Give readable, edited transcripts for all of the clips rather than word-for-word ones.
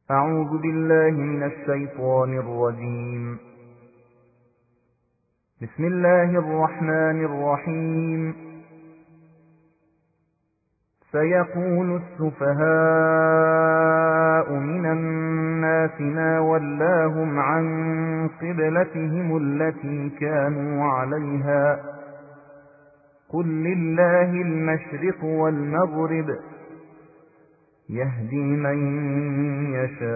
أعوذ بالله من الشيطان الرجيم. بسم الله الرحمن الرحيم. سيقول السفهاء من الناس ما ولاهم عن قبلتهم التي كانوا عليها قل لله المشرق والمغرب يهدي من يشاء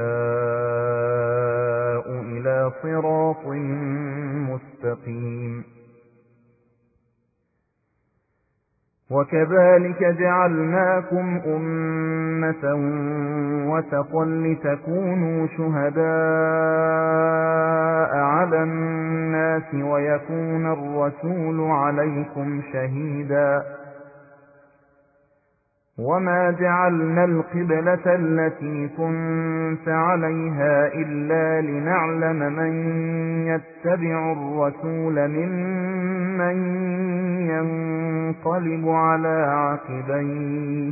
إلى صراط مستقيم. وكذلك جعلناكم أمة وسطا لتكونوا شهداء على الناس ويكون الرسول عليكم شهيدا. وما جعلنا القبلة التي كنت عليها إلا لنعلم من يتبع الرسول ممن ينقلب على عقبيه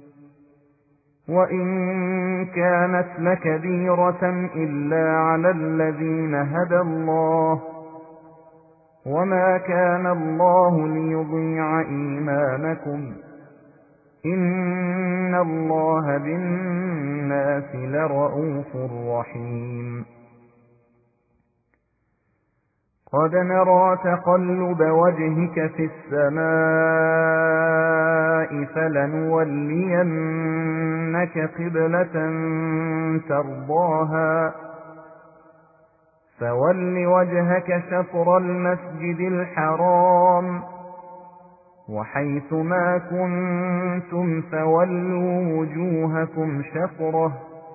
وإن كانت لكبيرة إلا على الذين هدى الله وما كان الله ليضيع إيمانكم إن الله بالناس لرءوف رحيم. قد نرى تقلب وجهك في السماء فلنولينك قبلة ترضاها فول وجهك شطر المسجد الحرام وحيث ما كنتم فولوا وجوهكم شطره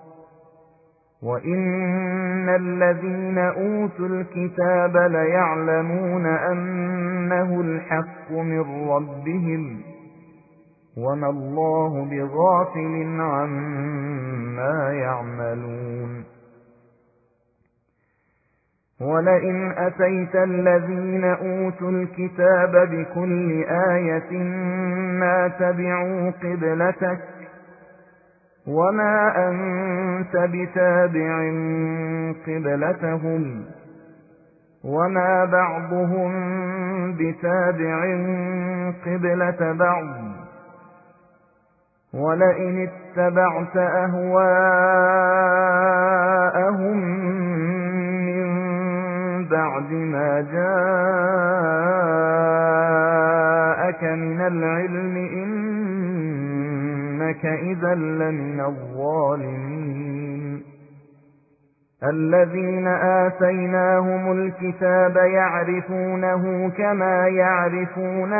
وإن الذين أوتوا الكتاب ليعلمون أنه الحق من ربهم وما الله بغافل عما يعملون. ولئن أتيت الذين أوتوا الكتاب بكل آية ما تبعوا قبلتك وما أنت بتابع قبلتهم وما بعضهم بتابع قبلة بعض ولئن اتبعت أهواءهم بعد ما جاءك من العلم إنك إذا لمن الظالمين. الذين آتيناهم الكتاب يعرفونه كما يعرفون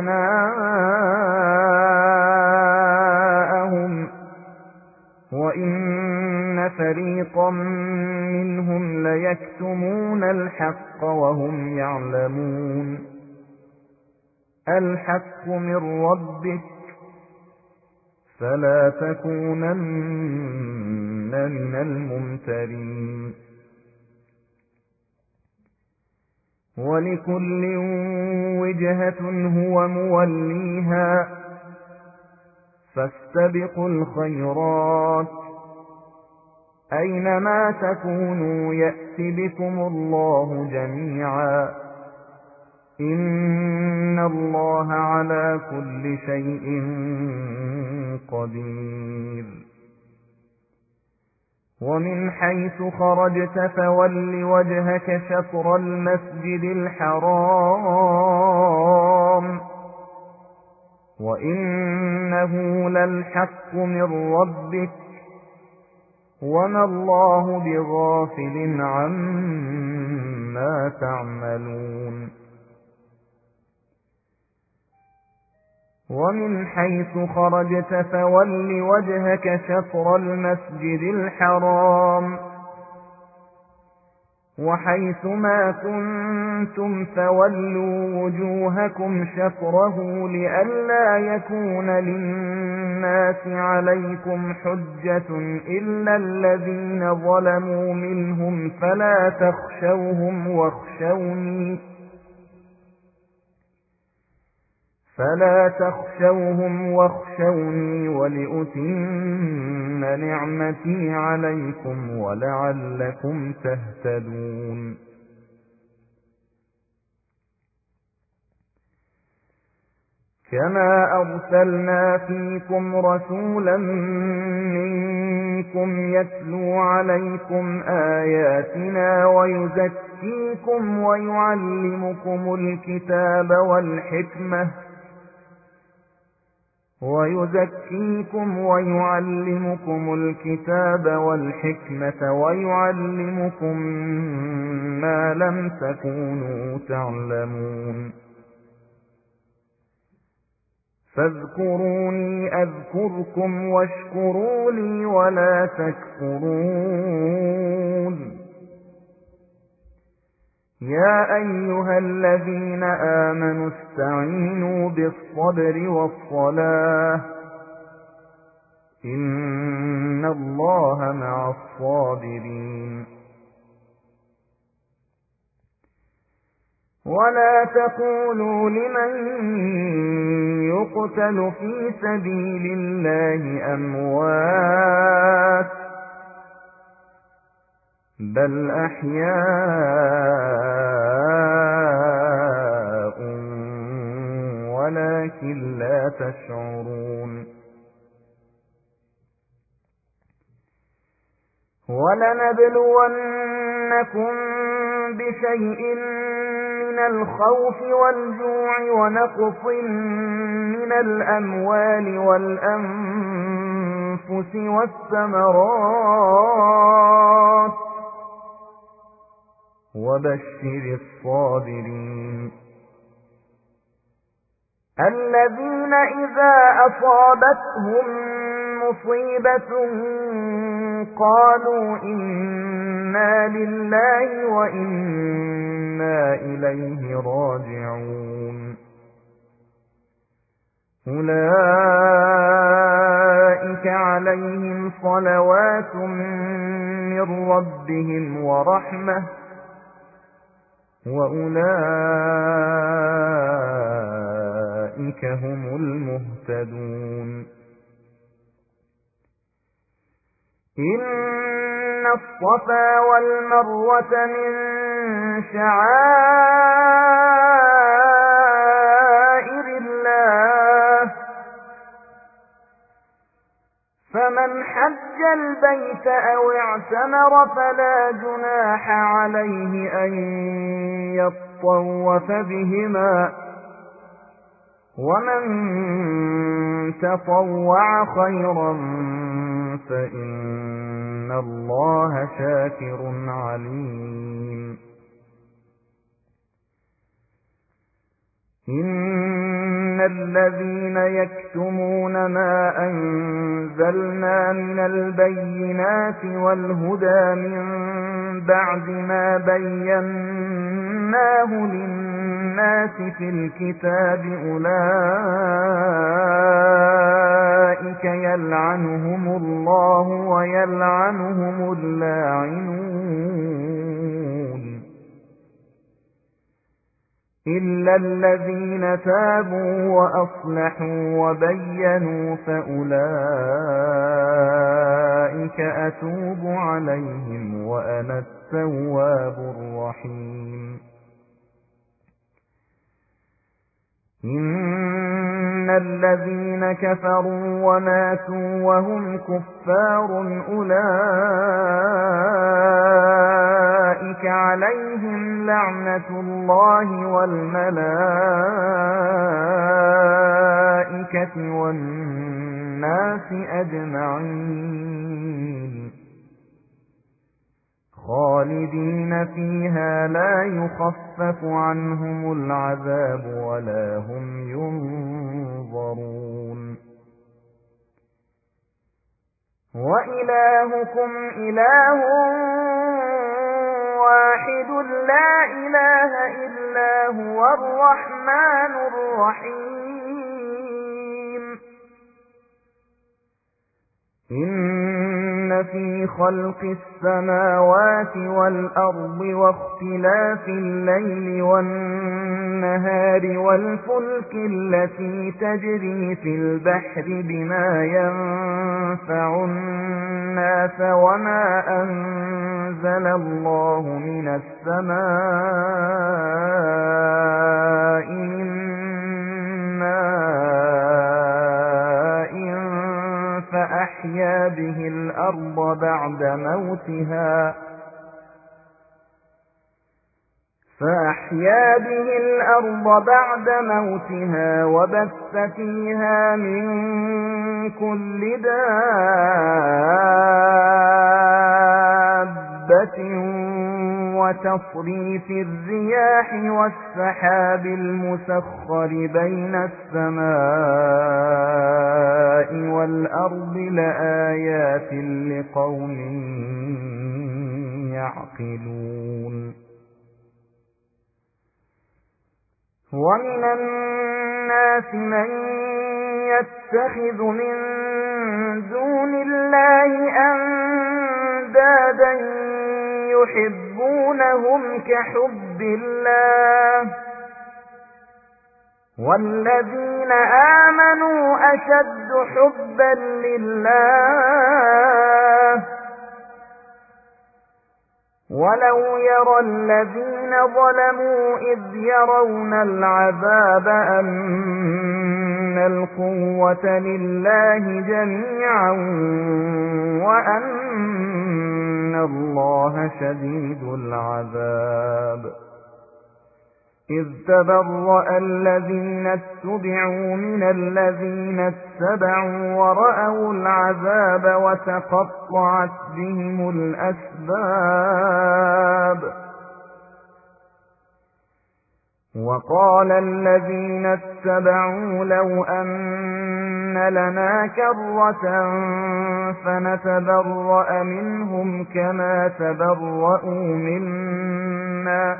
أبناءهم وإن فريقا منهم ليكتمون الحق وهم يعلمون. الحق من ربك فلا تكونن من الممترين. ولكل وجهة هو موليها فاستبقوا الخيرات أينما تكونوا يأت بكم الله جميعا إن الله على كل شيء قدير. ومن حيث خرجت فول وجهك شطر المسجد الحرام وإنه للحق من ربك وما الله بغافل عما تعملون. ومن حيث خرجت فول وجهك شطر المسجد الحرام وحيث ما كنتم فولوا وجوهكم شطره لئلا يكون للناس عليكم حجة إلا الذين ظلموا منهم فلا تخشوهم فلا تخشوهم واخشوني ولأتم نعمتي عليكم ولعلكم تهتدون. كما أرسلنا فيكم رسولا منكم يتلو عليكم آياتنا ويزكيكم ويعلمكم الكتاب والحكمة ويعلمكم ما لم تكونوا تعلمون. فاذكروني أذكركم واشكروا لي ولا تكفرون. يا أيها الذين آمنوا استعينوا بالصبر والصلاة إن الله مع الصابرين. ولا تقولوا لمن يقتل في سبيل الله أموات بل أحياء ولكن لا تشعرون. ولنبلونكم بشيء من الخوف والجوع ونقص من الأموال والأنفس والثمرات وبشر الصابرين الذين إذا أصابتهم مصيبة قالوا إنا لله وإنا إليه راجعون. أولئك عليهم صلوات من ربهم ورحمة وأولئك هم المهتدون. إن الصفا والمروة من شعائر الله فمن حج البيت أو اعتمر فلا جناح عليه أن يطوف بهما ومن تطوع خيرا فإن الله شاكر عليم. إن الذين يكتمون ما أنزلنا من البينات والهدى من بعد ما بيناه للناس في الكتاب أولئك يلعنهم الله ويلعنهم اللاعنون إلا الذين تابوا وأصلحوا وبينوا فأولئك أتوب عليهم وأنا التواب الرحيم. إن الذين كفروا وماتوا وهم كفار أولئك عليهم لعنة الله والملائكة والناس أجمعين خالدين فيها لا يخفف عنهم العذاب ولا هم ينظرون. وإلهكم إله واحد لا إله إلا هو الرحمن الرحيم. إن في خلق السماوات والأرض واختلاف الليل والنهار والفلك التي تجري في البحر بما ينفع الناس وما أنزل الله من السماء من ماء فأحيا به الأرض بعد موتها وبث فيها من كل دابة وتصريف الرياح والسحاب المسخر بين السماء والأرض لآيات لقوم يعقلون ومن الناس من يتخذ من دون الله أندادا يحبونهم كحب الله والذين آمنوا أشد حبا لله ولو يرى الذين ظلموا إذ يرون العذاب أن القوة لله جميعا وأن الله شديد العذاب إذ تبرأ الذين اتبعوا من الذين اتبعوا ورأوا العذاب وتقطعت بهم الأسباب وقال الذين اتبعوا لو أن لنا كرة فنتبرأ منهم كما تبرأوا منا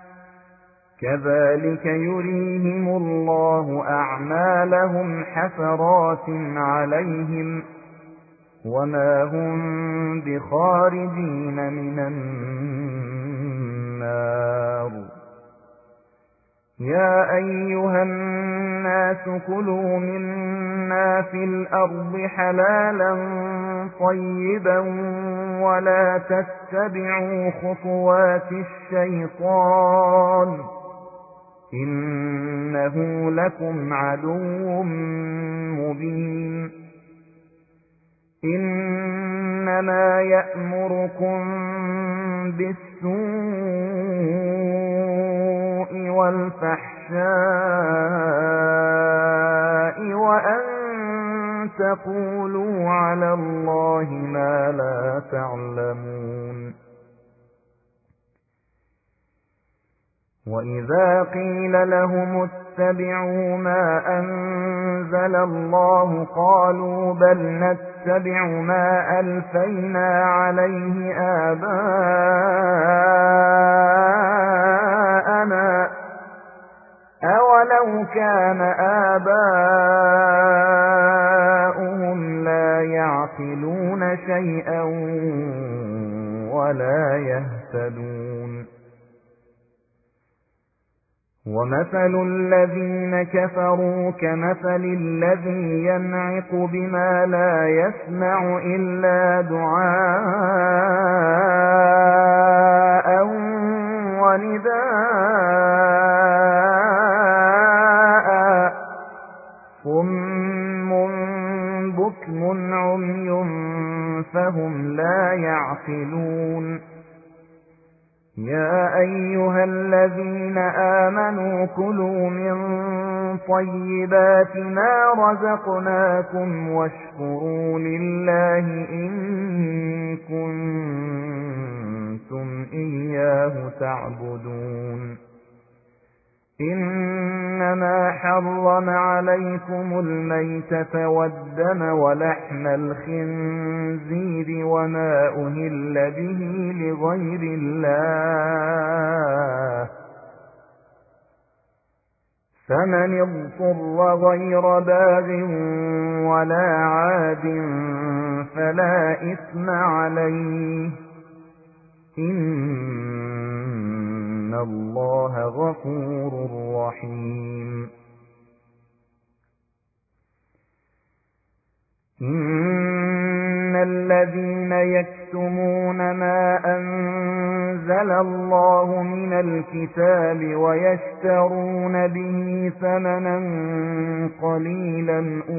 كذلك يريهم الله أعمالهم حسرات عليهم وما هم بخارجين من النار يا أيها الناس كلوا مما في الأرض حلالا طيبا ولا تتبعوا خطوات الشيطان إنه لكم عدو مبين إنما يأمركم بالسوء والفحشاء وأن تقولوا على الله ما لا تعلمون وإذا قيل لهم اتبعوا ما أنزل الله قالوا بل نتبع ما ألفينا عليه آباءنا أولو كان آباؤهم لا يعقلون شيئا ولا يهتدون ومثل الذين كفروا كمثل الذي ينعق بما لا يسمع إلا دعاء ونداء صم بكم عمي فهم لا يعقلون يا أيها الذين آمنوا كلوا من طيبات ما رزقناكم واشكروا لله إن كنتم إياه تعبدون إنما حرم عليكم الميتة والدم ولحم الخنزير وما أهل به لغير الله فمن اضطر غير باغ ولا عاد فلا إثم عليه إن الله غفور رحيم إن الذين يكتمون ما أنزل الله من الكتاب ويشترون به ثمنا قليلا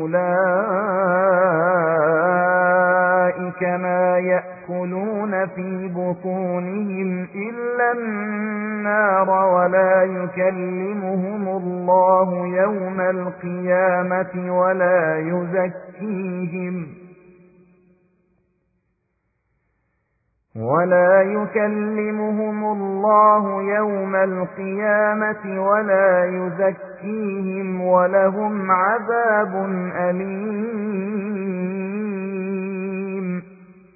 أولئك ما يأكلون في بطونهم إلا النار ولا يكلمهم الله يوم القيامة ولا يكلمهم الله يوم القيامة ولا يزكيهم ولهم عذاب أليم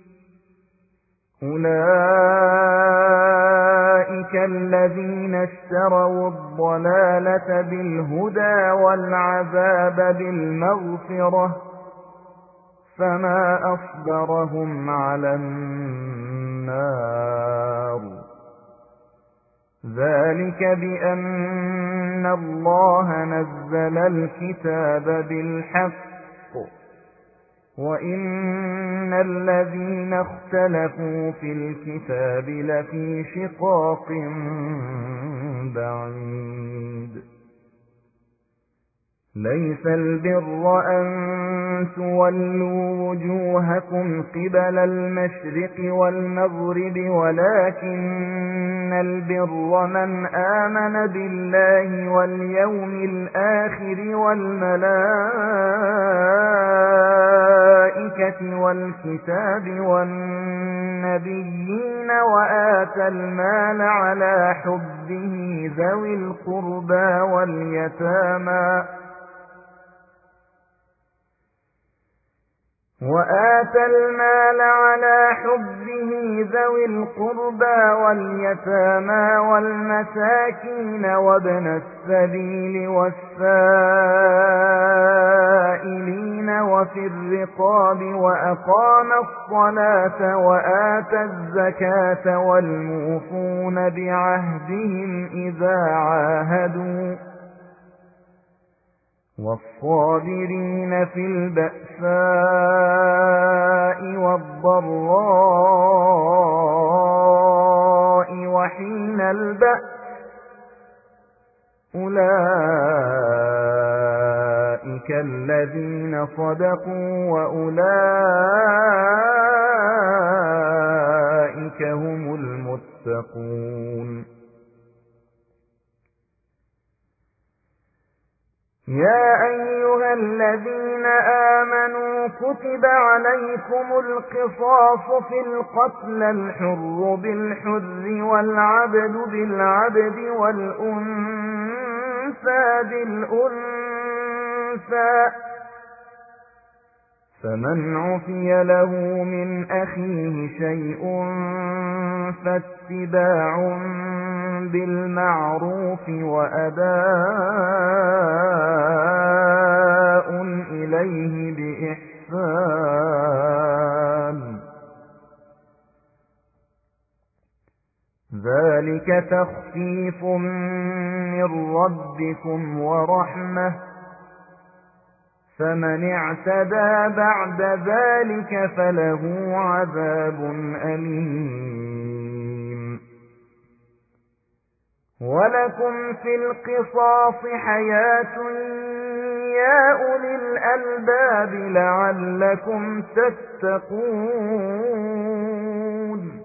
أولئك الذين اشتروا الضلالة بالهدى والعذاب بالمغفرة فما أصبرهم على النار ذلك بأن الله نزل الكتاب بالحق وإن الذين اختلفوا في الكتاب لفي شقاق بعيد ليس البر أن تولوا وجوهكم قبل المشرق والمغرب ولكن البر من آمن بالله واليوم الآخر والملائكة والكتاب والنبيين وآتى المال على حبه ذوي القربى واليتامى والمساكين وابن السبيل والسائلين وفي الرقاب وأقام الصلاة وآتى الزكاة والموفون بعهدهم إذا عاهدوا والصابرين في البأساء والضراء وحين البأس أولئك الذين صدقوا وأولئك هم المتقون يا أيها الذين آمنوا كتب عليكم القصاص في القتلى الحر بالحر والعبد بالعبد والأنثى بالأنثى فمن عفي له من أخيه شيء فاتباع بالمعروف وأداء إليه بإحسان ذلك تخفيف من ربكم ورحمة فمن اعتدى بعد ذلك فله عذاب أليم ولكم في القصاص حياة يا أولي الألباب لعلكم تتقون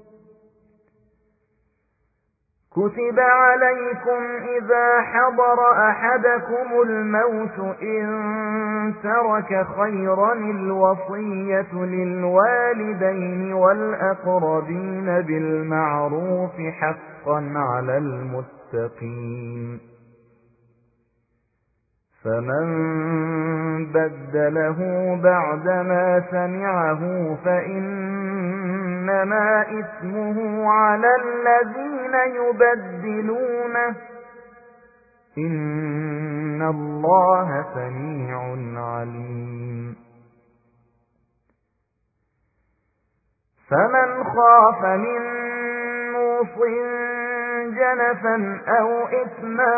كتب عليكم إذا حضر أحدكم الموت إن ترك خيرا الوصية للوالدين والأقربين بالمعروف حقا على المتقين فمن بدله بعدما سمعه فإنما إثمه على الذين يبدلونه إن الله سميع عليم. فمن خاف من موصٍ جنفا أو إثما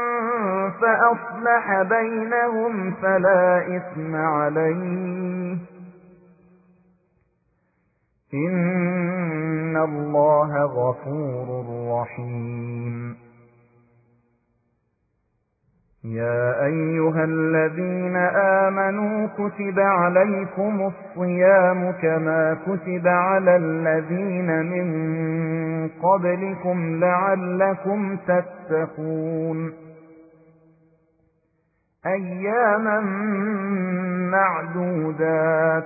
فأصلح بينهم فلا إثم عليه، إن الله غفور رحيم. يا أيها الذين آمنوا كتب عليكم الصيام كما كتب على الذين من قبلكم لعلكم تتقون. أياما معدودات،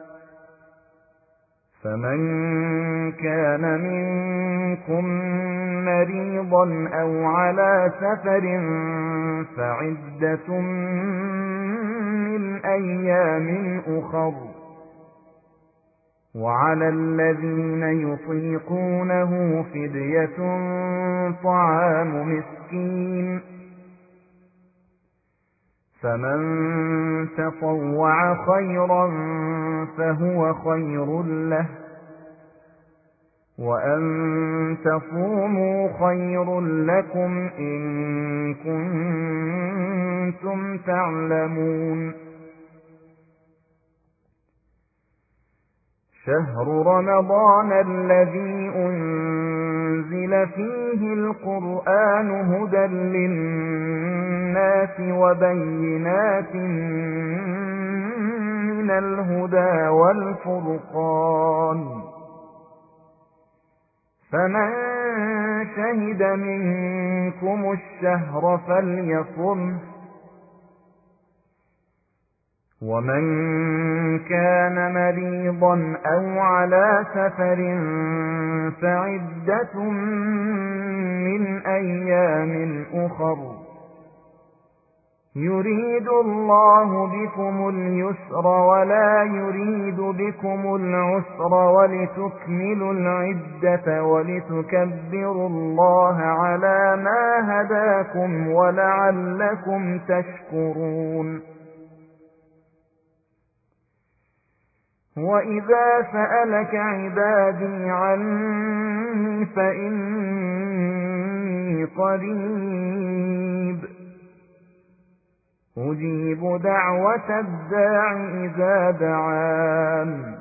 فمن كان منكم مريضا أو على سفر فعدة من أيام أخر، وعلى الذين يطيقونه فدية طعام مسكين، فمن تطوع خيرا فهو خير له، وأن تصوموا خير لكم إن كنتم تعلمون. شهر رمضان الذي أنزل فيه القرآن هدى للناس وبينات من الهدى والفرقان، فمن شهد منكم الشهر فليصمه، ومن كان مريضا أو على سفر فعدة من أيام أخر، يريد الله بكم اليسر ولا يريد بكم العسر ولتكملوا العدة ولتكبروا الله على ما هداكم ولعلكم تشكرون. وإذا سألك عبادي عني فإني قريب أجيب دعوة الداع إذا دعان،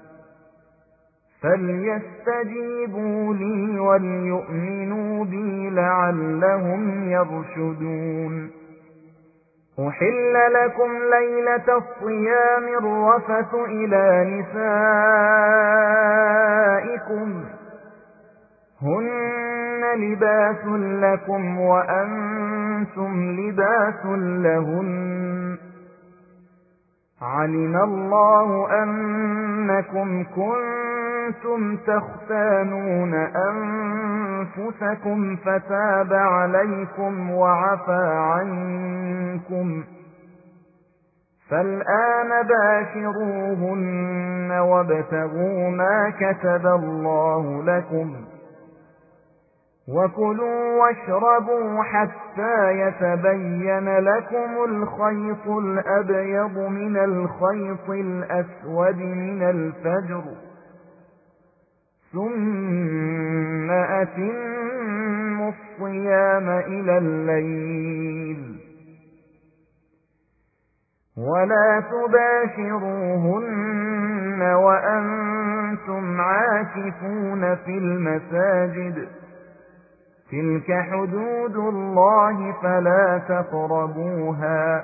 فليستجيبوا لي وليؤمنوا بي لعلهم يرشدون. أحل لكم ليلة الصيام الرفث إلى نسائكم هن لباس لكم وأنتم لباس لهن، علم الله أنكم كنتم تختانون أنفسكم فتاب عليكم وعفى عنكم، فالآن باشروهن وابتغوا ما كتب الله لكم، وكلوا واشربوا حتى يتبين لكم الخيط الأبيض من الخيط الأسود من الفجر، ثم أتموا الصيام إلى الليل، ولا تباشروهن وأنتم عاكفون في المساجد، تلك حدود الله فلا تقربوها،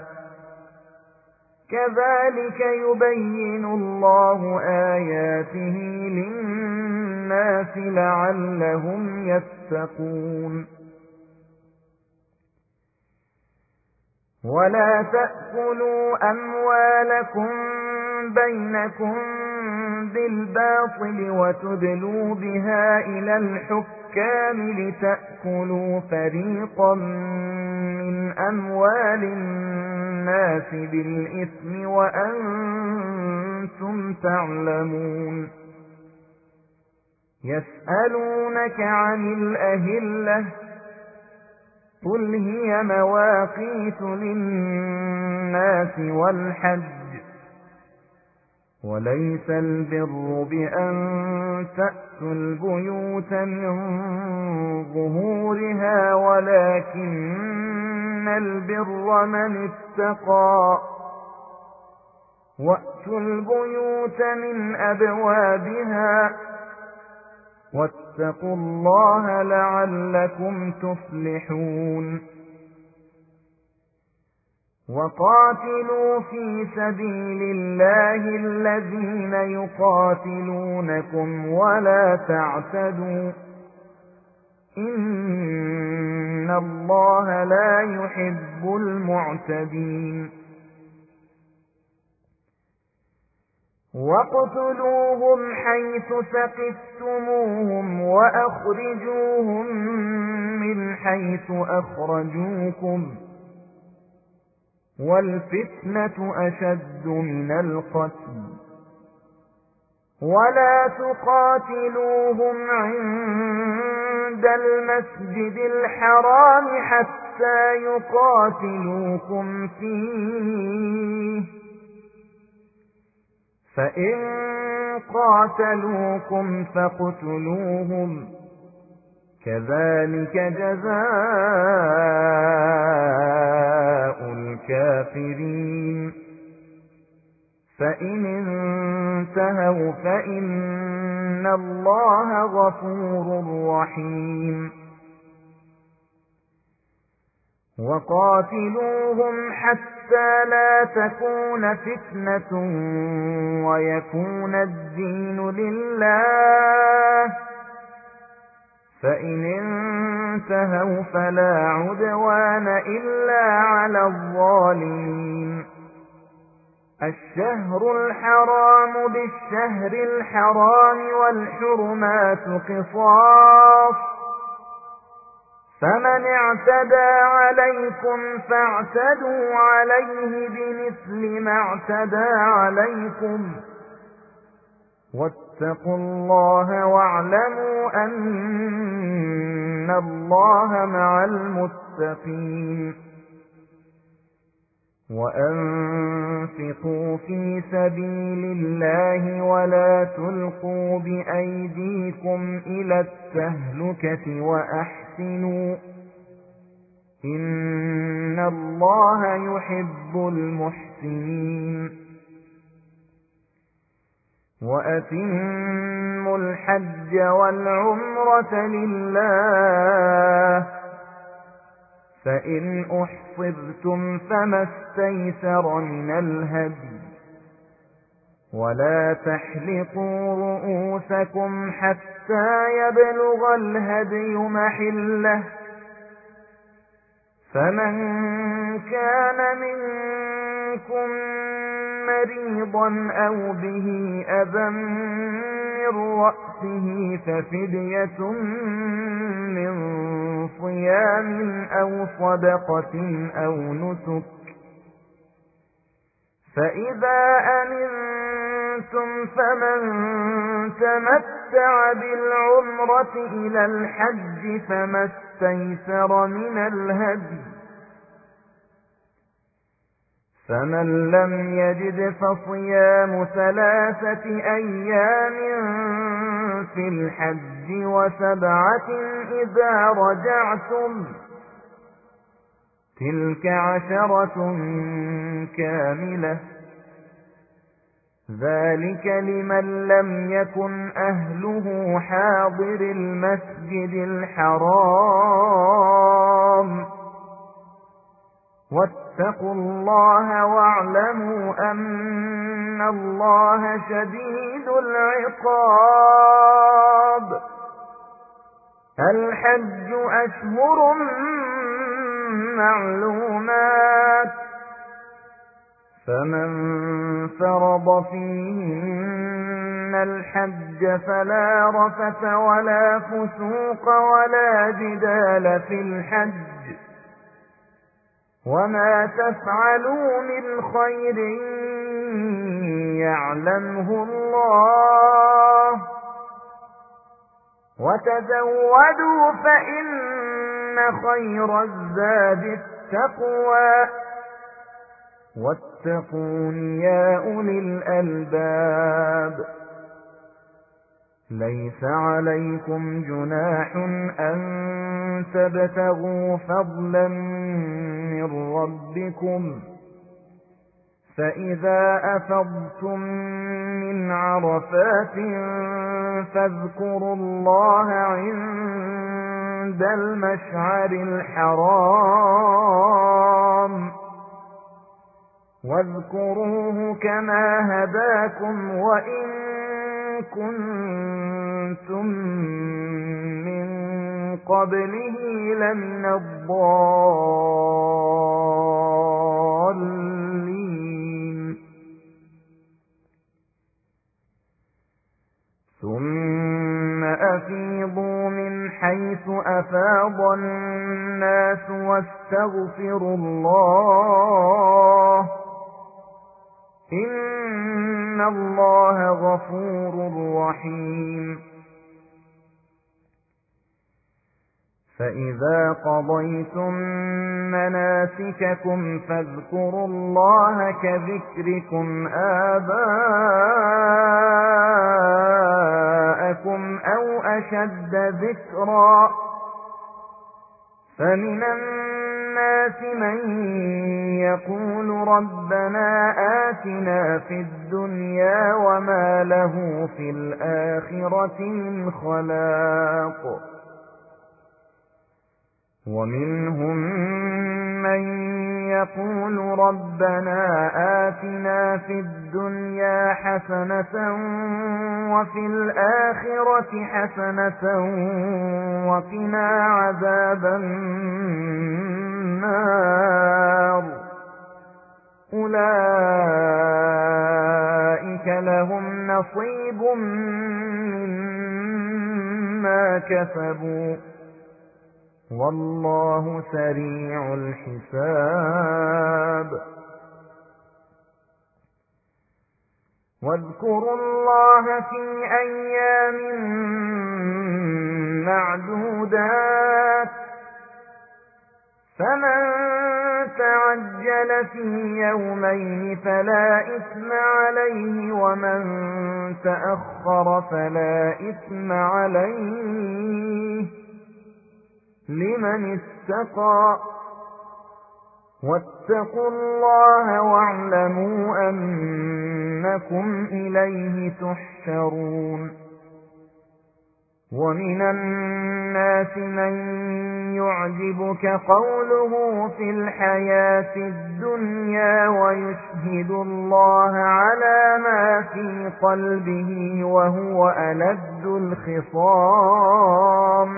كذلك يبين الله آياته للناس لعلهم يتقون. ولا تأكلوا أموالكم بينكم بالباطل وتدلوا بها إلى الحكام لتأكلوا فريقا من أموال الناس بالإثم وأنتم تعلمون. يسألونك عن الأهلة قل هي مواقيت للناس والحج وليس البر بأن تأتوا البيوت من ظهورها ولكن البر من اتقى وأتوا البيوت من أبوابها واتقوا الله لعلكم تفلحون وقاتلوا في سبيل الله الذين يقاتلونكم ولا تعتدوا إن الله لا يحب المعتدين واقتلوهم حيث ثقفتموهم وأخرجوهم من حيث أخرجوكم والفتنة أشد من القتل ولا تقاتلوهم عند المسجد الحرام حتى يقاتلوكم فيه فإن قاتلوكم فاقتلوهم كذلك جزاء الكافرين فإن انتهوا فإن الله غفور رحيم وقاتلوهم حتى لا تكون فتنة ويكون الدين لله فإن انتهوا فلا عدوان إلا على الظالمين الشهر الحرام بالشهر الحرام والحرمات قصاص فمن اعتدى عليكم فاعتدوا عليه بمثل ما اعتدى عليكم واتقوا الله واعلموا أن الله مع المتقين وأنفقوا في سبيل الله ولا تلقوا بأيديكم إلى التهلكة وأحسنوا إن الله يحب المحسنين وأتموا الحج والعمرة لله فإن أحصرتم فما استيسر من الهدي ولا تحلقوا رؤوسكم حتى يبلغ الهدي محله فمن كان منكم مريضا أو به أذى من رأسه ففدية من صيام أو صدقة أو نسك فإذا أمنتم فمن تمتع بالعمرة إلى الحج فما استيسر من الهدي فمن لم يجد فصيام 3 أيام في الحج و7 إذا رجعتم تلك 10 كاملة ذلك لمن لم يكن أهله حاضر المسجد الحرام واتقوا الله واعلموا أن الله شديد العقاب الحج أشهر معلومات فمن فرض فيهن الحج فلا رفث ولا فسوق ولا جدال في الحج وما تفعلوا من خير يعلمه الله وتزودوا فإن خير الزاد التقوى واتقون يا أولي الألباب ليس عليكم جناح أن تبتغوا فضلا من ربكم فإذا أفضتم من عرفات فاذكروا الله عند المشعر الحرام واذكروه كما هداكم وإن كنتم من قبله لمن الضالين ثم أفيضوا من حيث أفاض الناس واستغفروا الله إن الله غفور رحيم فإذا قضيتم مناسككم فاذكروا الله كذكركم آباءكم أو أشد ذكرا فمن الناس من يقول ربنا آتنا في الدنيا وما له في الآخرة من خلاق ومنهم من يقول ربنا آتنا في الدنيا حسنة وفي الآخرة حسنة وقنا عذاب النار أولئك لهم نصيب مما كسبوا والله سريع الحساب واذكروا الله في أيام معدودات فمن تعجل في يومين فلا إثم عليه ومن تأخر فلا إثم عليه لمن اتقى واتقوا الله واعلموا أنكم إليه تحشرون ومن الناس من يعجبك قوله في الحياة الدنيا ويشهد الله على ما في قلبه وهو ألد الخصام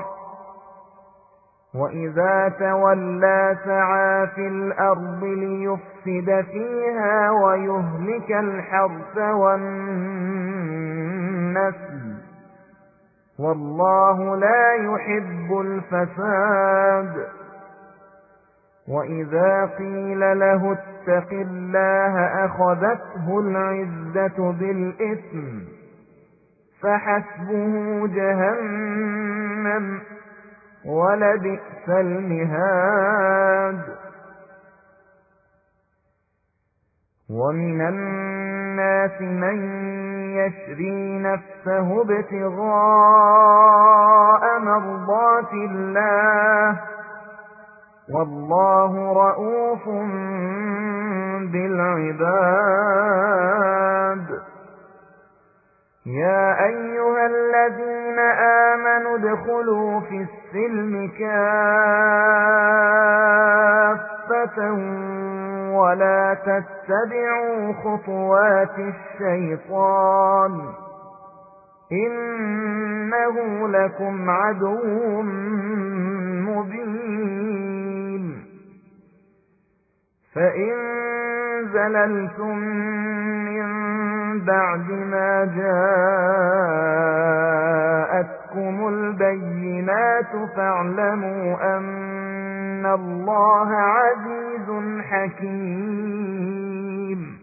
وإذا تولى سعى في الأرض ليفسد فيها ويهلك الحرث والنسل والله لا يحب الفساد وإذا قيل له اتق الله أخذته العزة بالإثم فحسبه جهنم ولبئس المهاد ومن الناس من يشري نفسه ابتغاء مرضات الله والله رؤوف بالعباد يا أيها الذين آمنوا ادخلوا في السلم كافة ولا تتبعوا خطوات الشيطان إنه لكم عدو مبين فإن زللتم من بعد ما جاءتكم البينات فاعلموا أن الله عزيز حكيم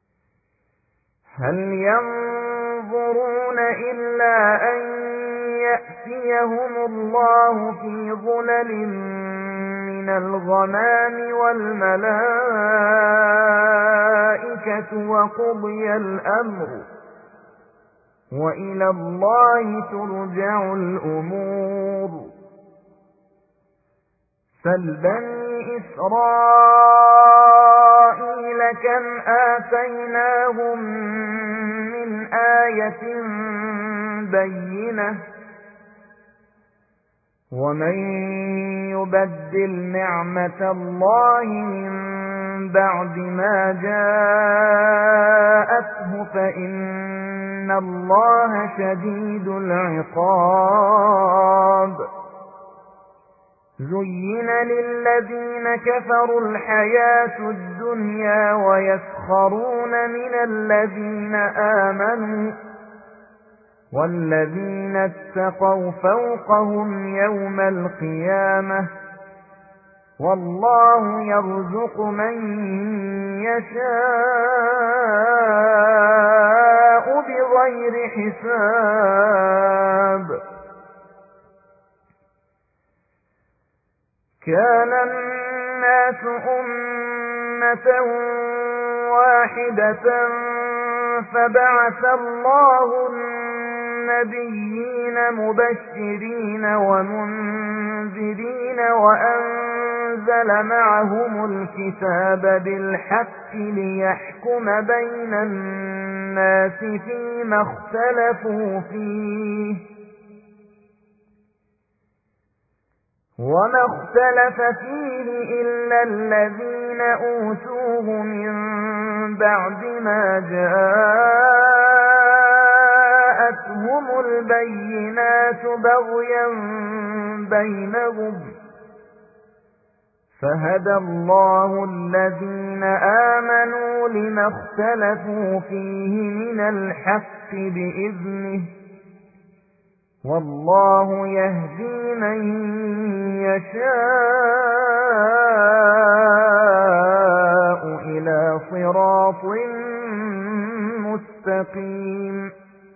هل ينظرون إلا أن يأتيهم الله في ظلل من الغمام والملائكة وقضي الأمر وإلى الله ترجع الأمور. سل بني إسرائيل كم آتيناهم من آية بينة ومن يبدل نعمة الله من بعد ما جاءته فإن الله شديد العقاب. زين للذين كفروا الحياة الدنيا ويسخرون من الذين آمنوا والذين اتقوا فوقهم يوم القيامة والله يرزق من يشاء بغير حساب. كان الناس أمة واحدة فبعث الله النبيين مبشرين ومنذرين وأنزل معهم الكتاب بالحق ليحكم بين الناس فيما اختلفوا فيه وما اختلف فيه إلا الذين أوتوه من بعد ما جاءتهم البينات بغيا بينهم فهدى الله الذين آمنوا لما اختلفوا فيه من الحق بإذنه والله يهدي من يشاء إلى صراط مستقيم.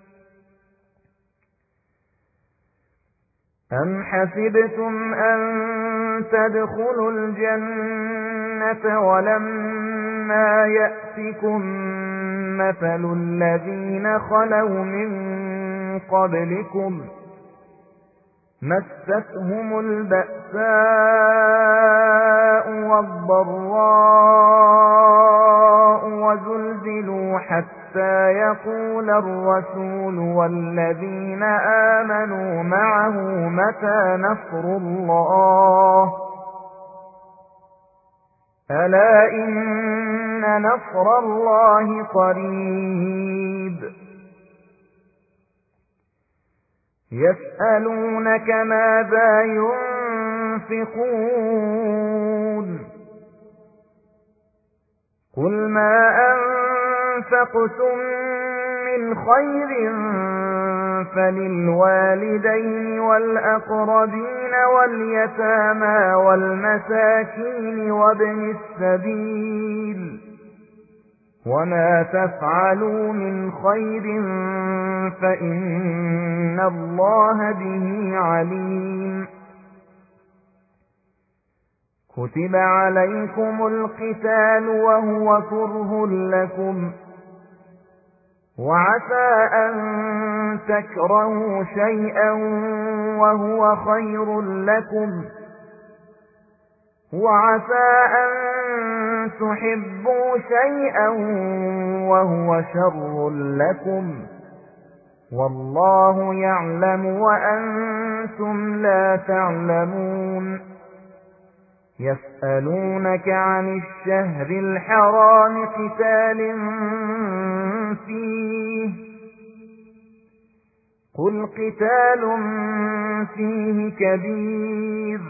أم حسبتم أن تدخلوا الجنة ولما يأتكم مثل الذين خلوا من قبلكم مستهم البأساء والضراء وزلزلوا حتى يقول الرسول والذين آمنوا معه متى نصر الله ألا إن نصر الله قريب. يسألونك ماذا ينفقون قل ما أنفقتم من خير فللوالدين والأقربين واليتامى والمساكين وابن السبيل وما تفعلوا من خير فإن الله به عليم. كتب عليكم القتال وهو كره لكم وعسى أن تكرهوا شيئا وهو خير لكم وعسى أن تحبوا شيئا وهو شر لكم والله يعلم وأنتم لا تعلمون. يسألونك عن الشهر الحرام قتال فيه قل قتال فيه كبير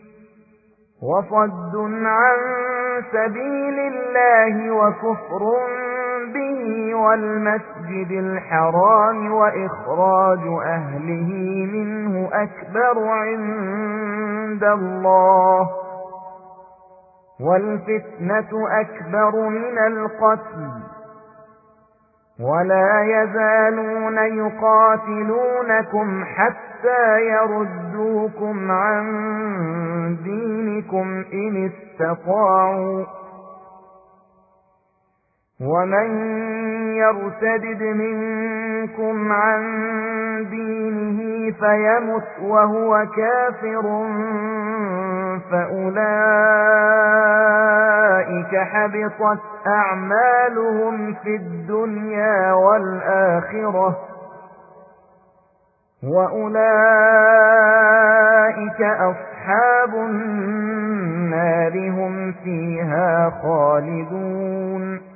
وصد عن سبيل الله وكفر به والمسجد الحرام وإخراج أهله منه أكبر عند الله والفتنة أكبر من القتل ولا يزالون يقاتلونكم حتى يردوكم عن دينكم إن استطاعوا ومن يرتد منكم عن دينه فيمت وهو كافر فأولئك حبطت أعمالهم في الدنيا والآخرة وأولئك أصحاب النار هم فيها خالدون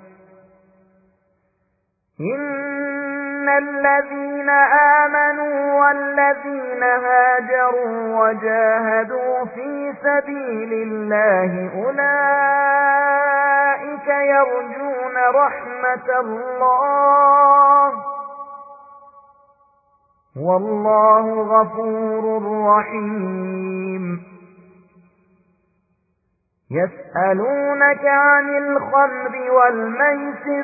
إن الذين آمنوا والذين هاجروا وجاهدوا في سبيل الله أولئك يرجون رحمة الله والله غفور رحيم يسألونك عن الخمر والميسر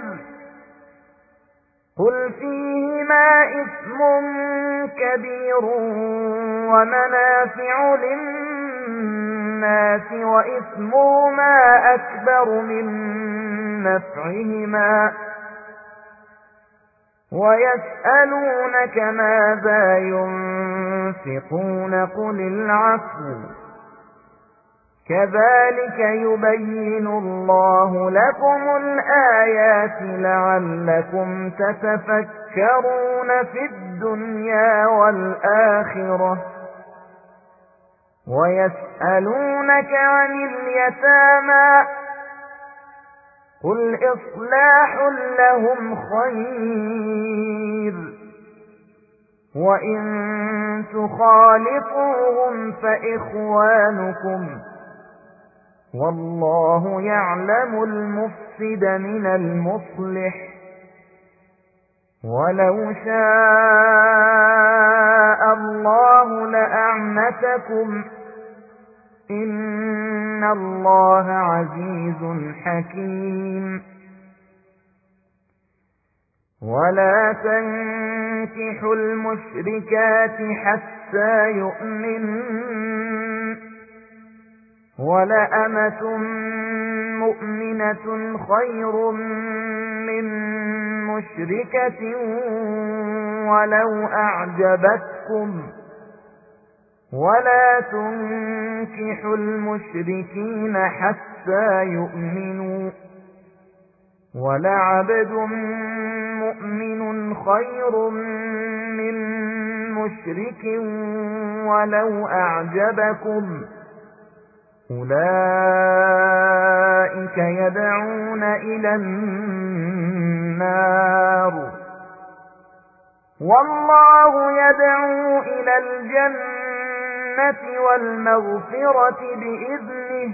قل فيهما إثم كبير ومنافع للناس وإثمهما أكبر من نفعهما ويسألونك ماذا ينفقون قل العفو كذلك يبين الله لكم الآيات لعلكم تتفكرون في الدنيا والآخرة ويسألونك عن اليتامى قل إصلاح لهم خير وإن تخالفوهم فإخوانكم والله يعلم المفسد من المصلح ولو شاء الله لأعنتكم إن الله عزيز حكيم ولا تنكحوا المشركات حتى يؤمنن ولأمة مؤمنة خير من مشركة ولو أعجبتكم ولا تنكحوا المشركين حتى يؤمنوا ولعبد مؤمن خير من مشرك ولو أعجبكم أولئك يدعون إلى النار والله يدعو إلى الجنة والمغفرة بإذنه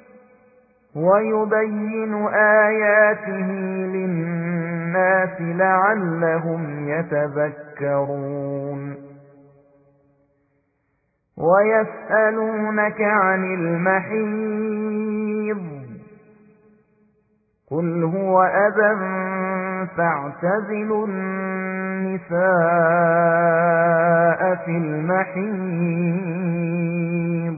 ويبين آياته للناس لعلهم يتذكرون ويسألونك عن المحيض قل هو أذى فاعتزلوا النساء في المحيض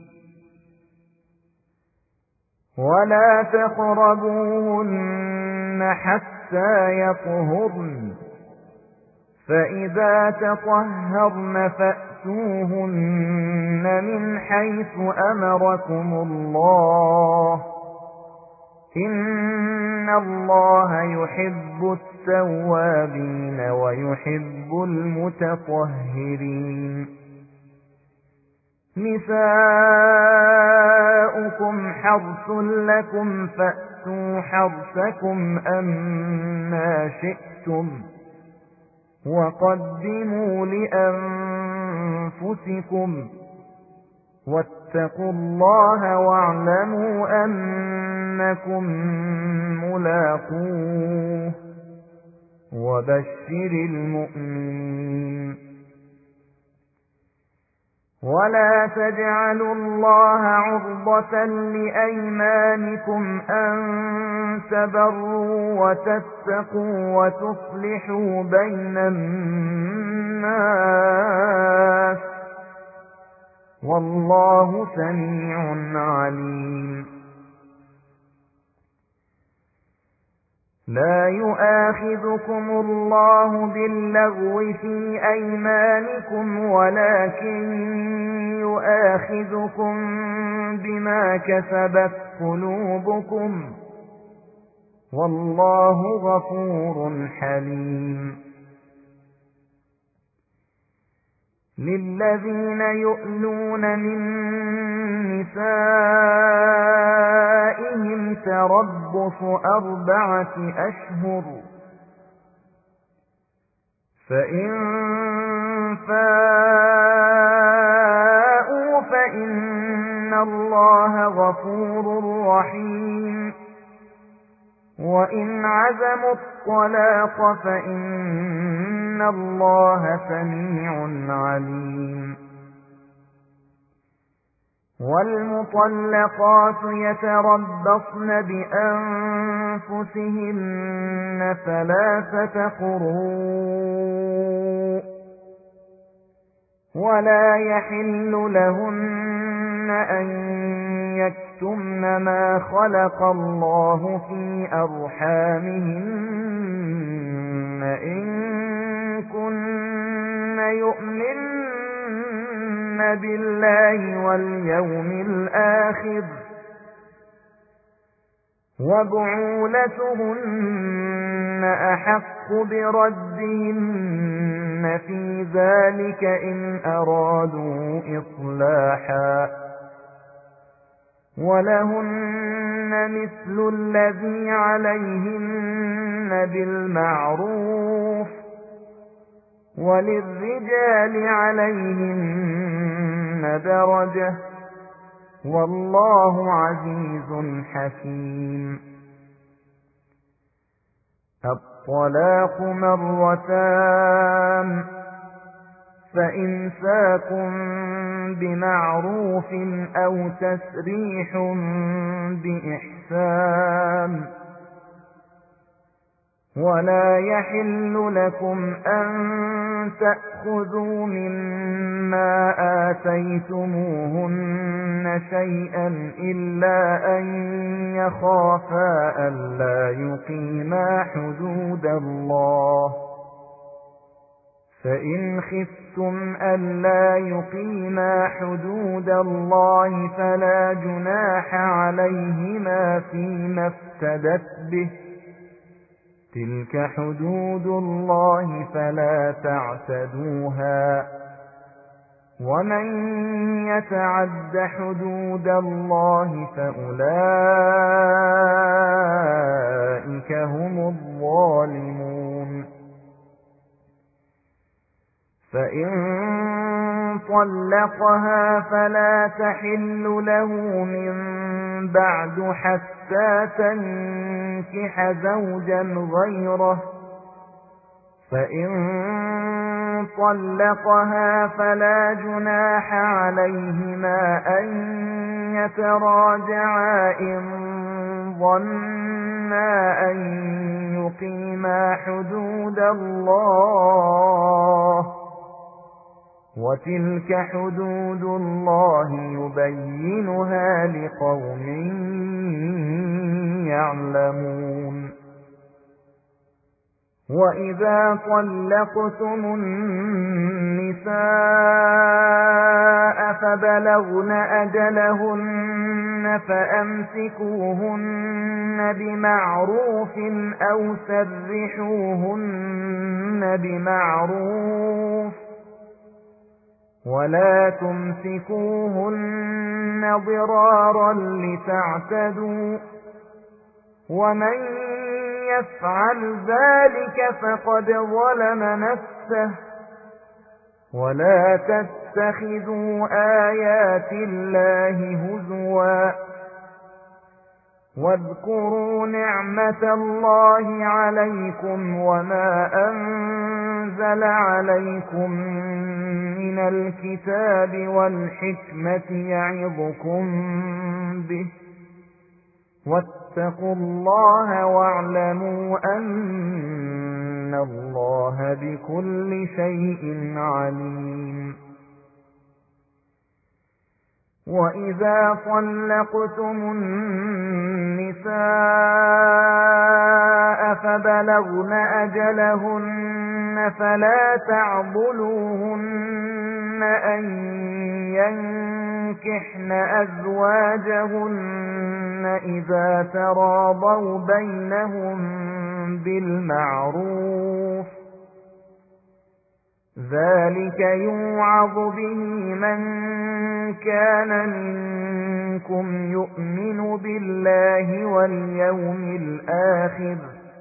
ولا تقربوهن حتى يطهرن فإذا تطهرن فأتوهن من حيث أمركم الله إن الله يحب التوابين ويحب المتطهرين نساؤكم حرث لكم فأتوا حرثكم أما شئتم وقدموا لأنفسكم واتقوا الله واعلموا أنكم ملاقوه وبشر المؤمنين ولا تجعلوا الله عرضة لأيمانكم أن تبروا وتتقوا وتصلحوا بين الناس والله سميع عليم. لا يؤاخذكم الله باللغو في أيمانكم ولكن يؤاخذكم بما كسبت قلوبكم والله غفور حليم. للذين يؤلون من نسائهم تربص 4 أشهر فإن فاءوا فإن الله غفور رحيم. وإن عزموا الطلاق فإن الله سميع عليم. والمطلقات يتربصن بأنفسهن 3 قروء ولا يحل لهن أن يكتمن ما خلق الله في أرحامهن إن كن يؤمن بالله واليوم الآخر وبعولتهن أحق بردهن في ذلك إن أرادوا إصلاحا ولهن مثل الذي عليهن بالمعروف وللرجال عليهن درجة والله عزيز حكيم. الطلاق 2 فإمساك بمعروف أو تسريح بإحسان. ولا يحل لكم أن تأخذوا مما آتيتموهن شيئا إلا أن يخافا ألا يقيما حدود الله فإن خفتم ألا يقيما حدود الله فلا جناح عليهما فيما افتدت به تلك حدود الله فلا تعتدوها ومن يتعد حدود الله فأولئك هم الظالمون. فإن طلقها فلا تحل له من بعد حتى تنكح زوجا غيره فإن طلقها فلا جناح عليهما أن يتراجعا إن ظنا أن يقيما حدود الله وتلك حدود الله يبينها لقوم يعلمون. وإذا طلقتم النساء فبلغن أجلهن فأمسكوهن بمعروف أو سرحوهن بمعروف ولا تمسكوهن ضرارا لتعتدوا ومن يفعل ذلك فقد ظلم نفسه ولا تتخذوا آيات الله هزوا واذكروا نعمة الله عليكم وما أنزل عليكم من من الكتاب والحكمة يعظكم به واتقوا الله واعلموا أن الله بكل شيء عليم. وإذا طلقتم النساء فبلغن أجلهن فلا تعضلوهن أن ينكحن أزواجهن إذا تراضوا بينهم بالمعروف، ذلك يوعظ به من كان منكم يؤمن بالله واليوم الآخر،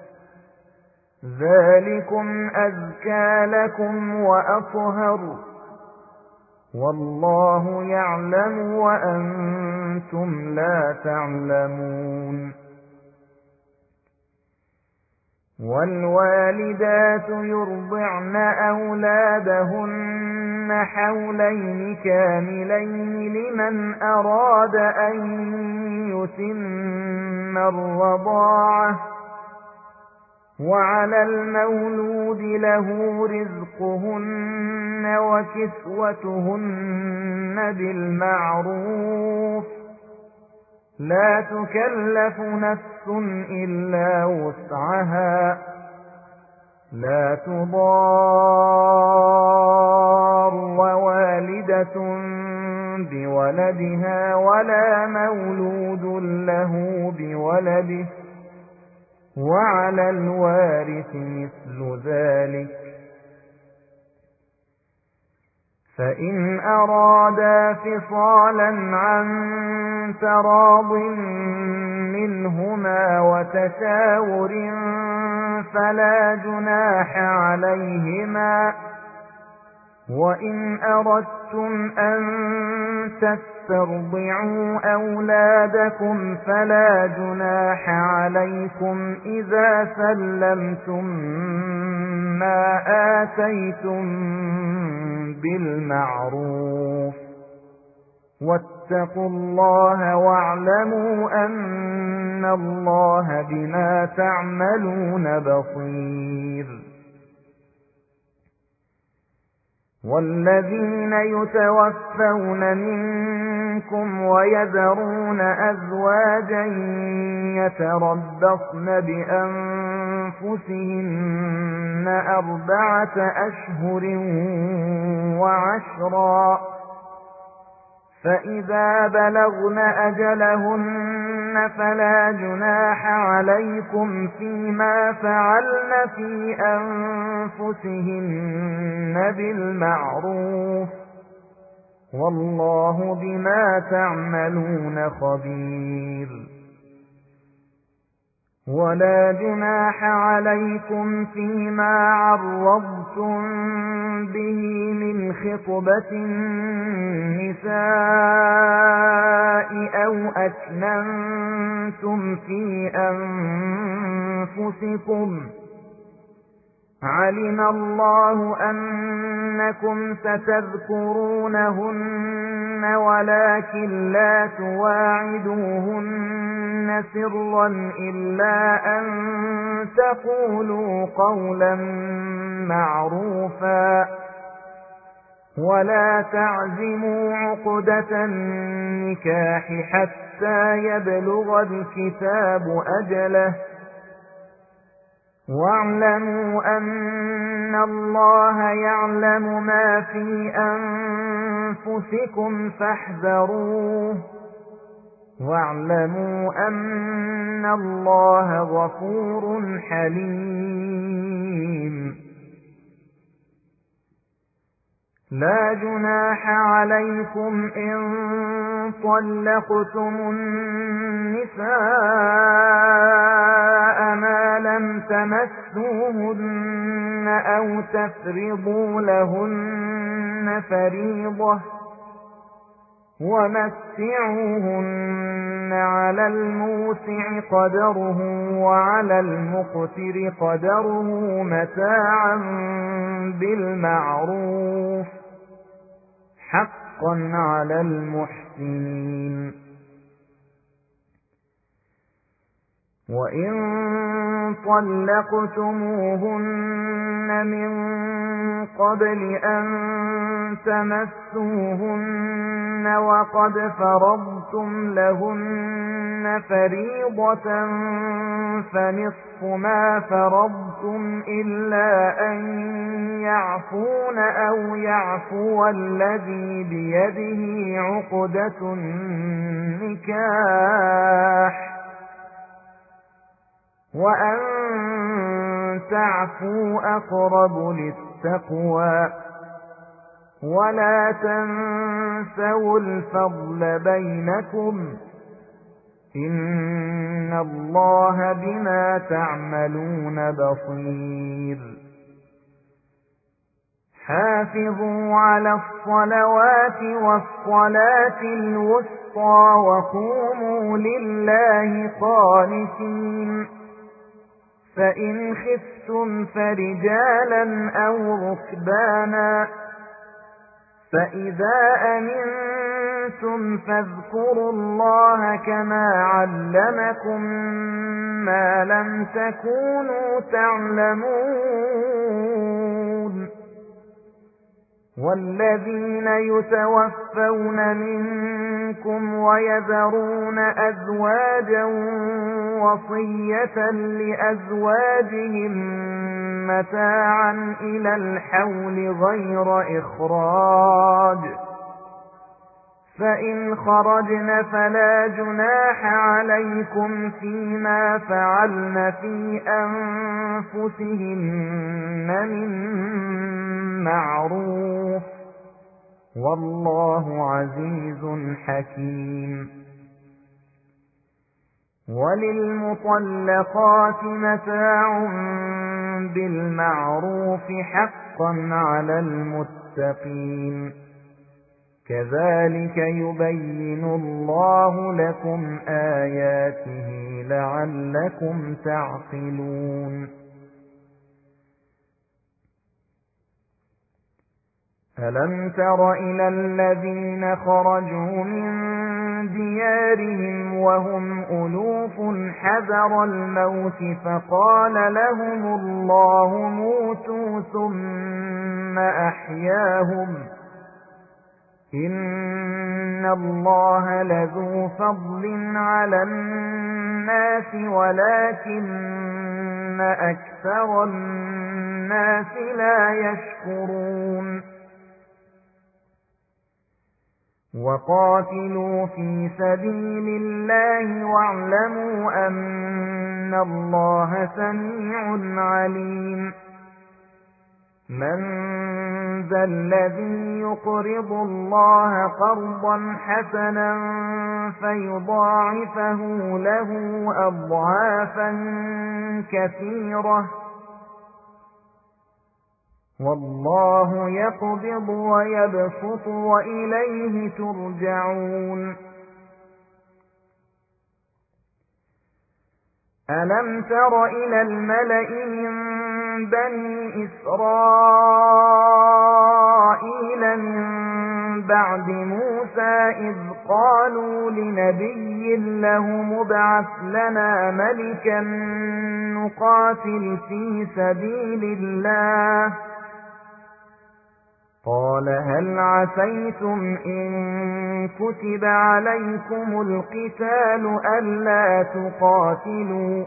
ذلكم أزكى لكم وأطهر، والله يعلم وأنتم لا تعلمون. والوالدات يرضعن أولادهن حولين كاملين لمن أراد أن يتم الرضاعة، وعلى المولود له رزقهن وكسوتهن بالمعروف، لا تكلف نفس إلا وسعها، لا تضار والدة بولدها ولا مولود له بولده، وعلى الوارث مثل ذلك، فإن أرادا فصالا عن تراض منهما وتشاور فلا جناح عليهما. وإن أردتم أن تسترضعوا أولادكم فلا جناح عليكم إذا سلمتم ما آتيتم بالمعروف، واتقوا الله واعلموا أن الله بما تعملون بصير. والذين يتوفون منكم ويذرون أزواجا يتربصن بأنفسهن 4 أشهر وعشرا، فإذا بلغن أجلهن فلا جناح عليكم فيما فعلن في أنفسهن بالمعروف، والله بما تعملون خبير. ولا جناح عليكم فيما عرضتم به من خطبة النساء أو أكننتم في أنفسكم، علم الله أنكم ستذكرونهن ولكن لا تواعدوهن سرا إلا أن تقولوا قولا معروفا، ولا تعزموا عقدة النكاح حتى يبلغ الكتاب أجله، واعلموا أن الله يعلم ما في أنفسكم فاحذروه، واعلموا أن الله غفور حليم. لا جناح عليكم إن طلقتم النساء ما لم تمسوهن أو تفرضوا لهن فريضة، ومتعوهن على الموسع قدره وعلى المقتر قدره متاعا بالمعروف، حقا على المحسنين. وإن طلقتموهن من قبل أن تمسوهن وقد فرضتم لهن فريضة فنصف ما فرضتم إلا أن يعفون أو يعفو الذي بيده عقدة النكاح وأن تعفوا أقرب للتقوى ولا تنسوا الفضل بينكم إن الله بما تعملون بصير. حافظوا على الصلوات والصلاة الوسطى وقوموا لله قانتين. فإن خفتم فرجالا أو ركبانا فإذا أمنتم فاذكروا الله كما علمكم ما لم تكونوا تعلمون. والذين يتوفون منكم ويذرون أزواجا وصية لأزواجهم متاعا إلى الحول غير إخراج فإن خرجن فلا جناح عليكم فيما فعلن في أنفسهن من معروف والله عزيز حكيم. وللمطلقات متاع بالمعروف حقا على المتقين كذلك يبين الله لكم آياته لعلكم تعقلون. ألم تر إلى الذين خرجوا من ديارهم وهم ألوف حذر الموت فقال لهم الله موتوا ثم أحياهم إن الله لذو فضل على الناس ولكن أكثر الناس لا يشكرون. وقاتلوا في سبيل الله واعلموا أن الله سميع عليم. من ذا الذي يقرض الله قرضا حسنا فيضاعفه له أضعافا كثيرة والله يقبض ويبسط وإليه ترجعون. ألم تر إلى الملأ من بني إسرائيل من بعد موسى إذ قالوا لنبي له مبعث لنا ملكا نقاتل في سبيل الله قال هل عسيتم إن كتب عليكم القتال ألا تقاتلوا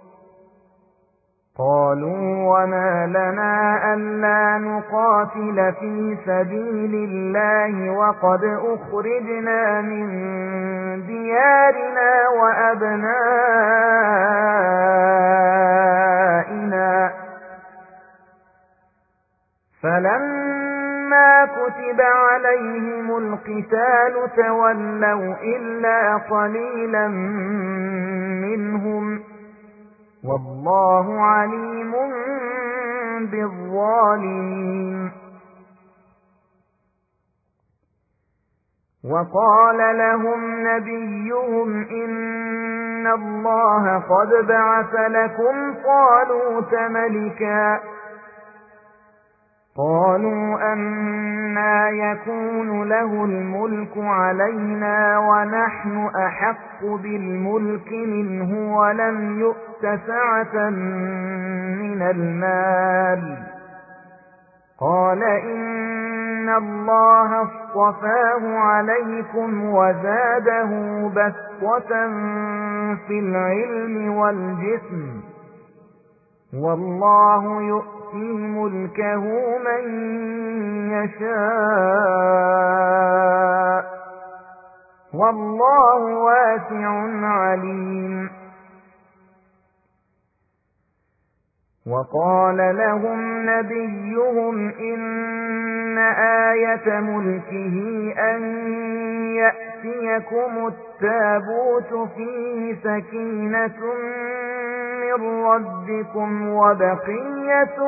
قالوا وما لنا ألا نقاتل في سبيل الله وقد أخرجنا من ديارنا وأبنائنا فلما كتب عليهم القتال تولوا إلا قليلا منهم والله عليم بالظالمين. وقال لهم نبيهم إن الله قد بعث لكم طالوت ملكا قالوا أنى أَنَّى يَكُونُ لَهُ الْمُلْكُ عَلَيْنَا وَنَحْنُ أَحَقُّ بِالْمُلْكِ مِنْهُ وَلَمْ يُؤْتَ سَعَةً مِنَ الْمَالِ قَالَ إِنَّ اللَّهَ اصْطَفَاهُ عَلَيْكُمْ وَزَادَهُ بَسْطَةً فِي الْعِلْمِ وَالْجِسْمِ وَاللَّهُ يُؤْتِي مُلْكَهُ مَن يَشَاءُ وَاللَّهُ وَاسِعٌ عَلِيمٌ وَقَالَ لَهُمْ نَبِيُّهُمْ إِنَّ آيَةَ مُلْكِهِ أَن يَأْتِيَكُمُ التَّابُوتُ فِيهِ سَكِينَةٌ مِّن رَّبِّكُمْ وَبَقِيَّةٌ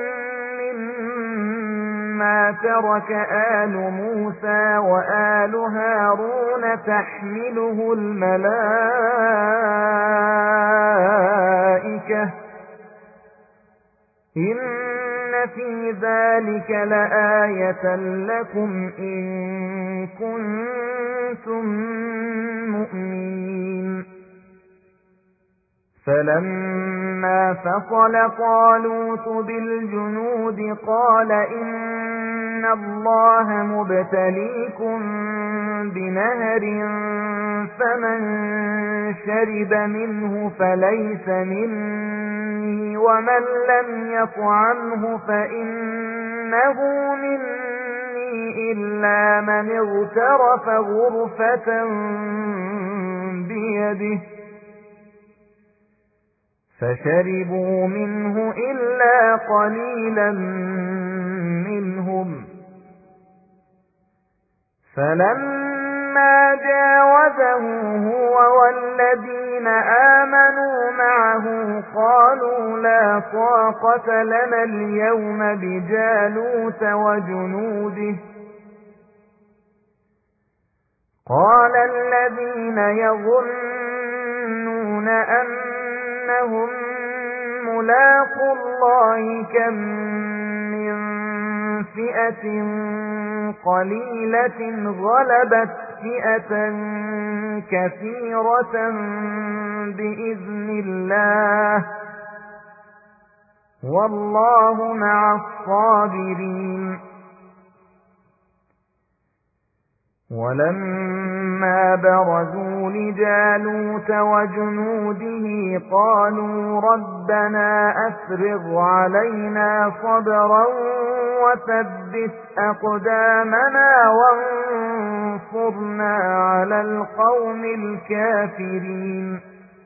مِّمَّا تَرَكَ آلُ مُوسَىٰ وَآلُ هَارُونَ تَحْمِلُهُ الْمَلَائِكَةُ إِنَّ فِي ذَلِكَ لَآيَةً لَكُمْ إِن كُنتُم مُّؤْمِنِينَ فَلَمَّا فَصَلَ طَالُوتُ بِالْجُنُودِ قَالَ إِنَّ اللَّهَ مُبْتَلِيكُم بِنَهَرٍ فَمَن شَرِبَ مِنْهُ فَلَيْسَ مِنِّي وَمَن لَّمْ يَطْعَمْهُ فَإِنَّهُ مِنِّي إِلَّا مَنِ اغْتَرَفَ غُرْفَةً بِيَدِهِ فشربوا منه إلا قليلا منهم فلما جاوزه هو والذين آمنوا معه قالوا لا طاقة لنا اليوم بجالوت وجنوده قال الذين يظنون أنهم ملاقو الله كم من فئة قليلة غلبت فئة كثيرة بإذن الله والله مع الصابرين ولما برزوا لجالوت وجنوده قالوا ربنا أفرغ علينا صبرا وثبت أقدامنا وانصرنا على القوم الكافرين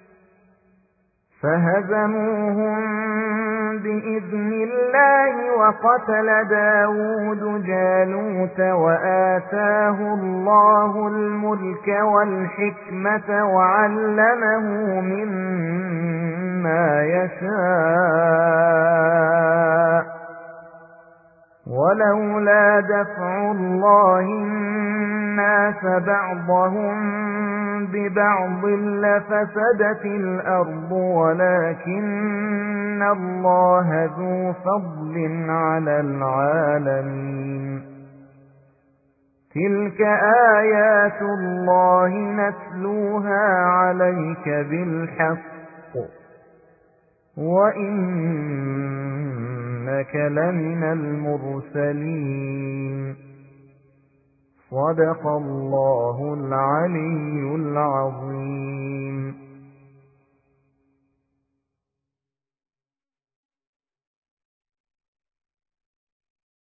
فهزموهم بإذن الله وقتل داود جالوت وآتاه الله الملك والحكمة وعلمه مما يشاء ولولا دفع الله الناس بعضهم ببعض لفسدت الأرض ولكن الله ذو فضل على العالمين تلك آيات الله نتلوها عليك بالحق وإنك لمن المرسلين صدق الله العلي العظيم